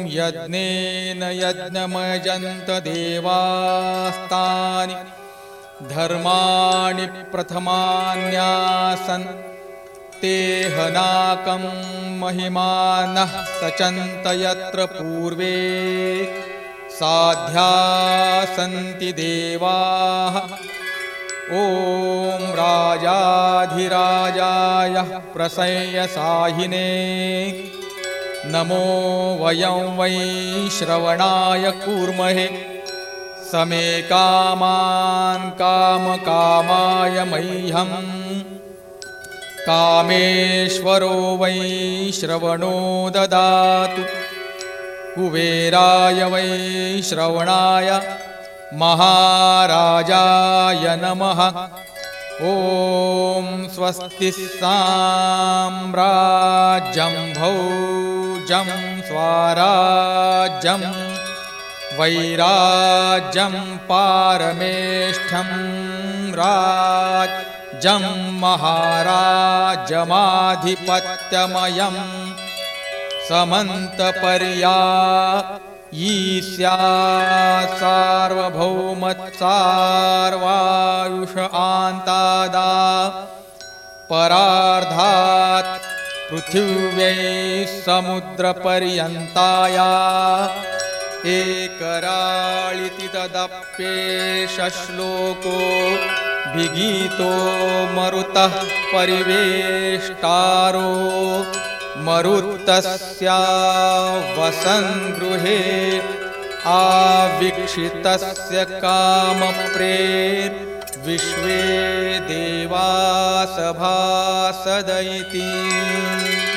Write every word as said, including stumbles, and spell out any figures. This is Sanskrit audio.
यज्ञेन यज्ञमयजन्त देवास्तानि धर्माणि प्रथमान्यासन् ते हनाकं महिमानः सचन्त यत्र पूर्वे साध्या सन्ति देवाः। ॐ राजाधिराजाय प्रसय्यसाहिने नमो वयं वै श्रवणाय कूर्महे समे कामान् कामकामाय मह्यं कामेश्वरो वै श्रवणो ददातु कुबेराय वै श्रवणाय महाराजाय नमः। ॐ स्वस्ति साम्राज्यं भौजं स्वराज्यं वैराज्यं पारमेष्ठ्यं राज्यं महाराजमाधिपत्यमयं समन्तपर्यायीस्या सार्वभौमत्सार्वायुष आन्तादा परार्धात् पृथिव्यै समुद्रपर्यन्ताया एकराळिति तदप्येष श्लोको विगीतो मरुतः परिवेष्टारो मरुतस्या वसङ्गृहे आवीक्षितस्य कामप्रेर विश्वे देवा सभासद इति।